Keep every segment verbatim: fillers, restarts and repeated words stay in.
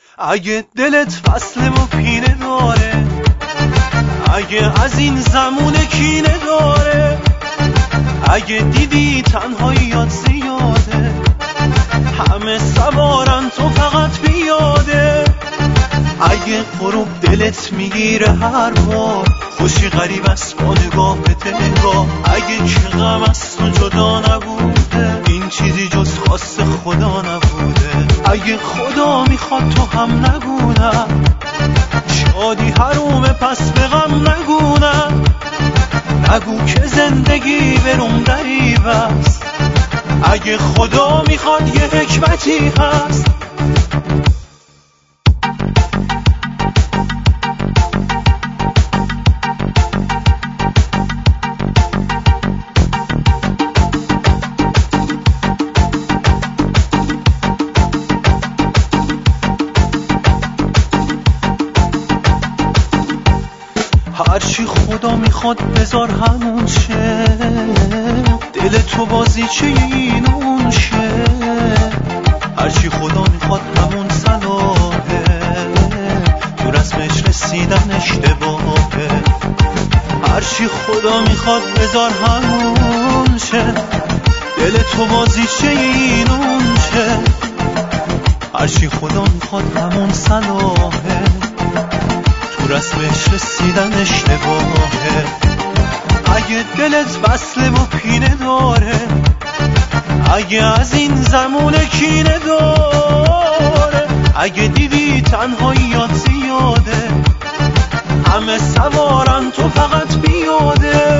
اگه دلت فصل و پینه داره، اگه از این زمونه کینه داره، اگه دیدی تنهاییات زیاده، همه سوارن تو فقط بیاده، اگه غروب دلت میگیره هر بار، خوشی غریب است با نگاه به نگاه، اگه که غم از تو جدا نبوده، این چیزی جز خواست خدا نبوده، اگه خدا میخواد تو هم نگونم، شادی حرومه پس به غم نگونم، نگو که زندگی برم دریب است، اگه خدا میخواد یه حکمتی هست. هرچی خدا میخواد بذار همون شه، دل تو بازیچه این اون شه، هرچی خدا میخواد همون صلاحه، تو رسمش رسیدن اشتباهه، هرچی خدا میخواد بذار همون شه، دل تو بازیچه این اون شه، هرچی خدا میخواد همون صلاحه، رسمش رسیدن اشتباهه، اگه دلت وصله و پینه داره، اگه از این زمونه کینه داره، اگه دیدی تنهاییات زیاده، همه سوارن تو فقط بیاده،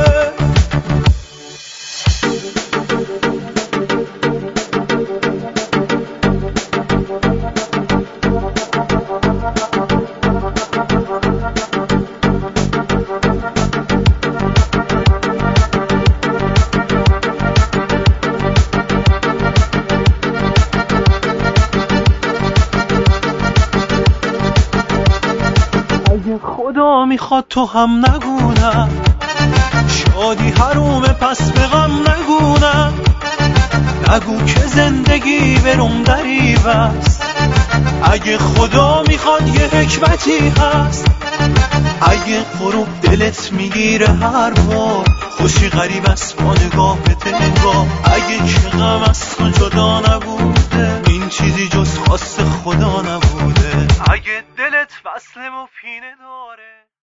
خدا میخواد تو هم نگونم، شادی حرومه پس به غم نگونم، نگو که زندگی برم دریب است، اگه خدا میخواد یه حکمتی هست، اگه غروب دلت میگیره هر بار، خوشی غریب است با نگاه به نگاه، اگه که غم از تو جدا نبوده، این چیزی جز خواست خدا نبوده، اگه دلت وصله و پینه داره.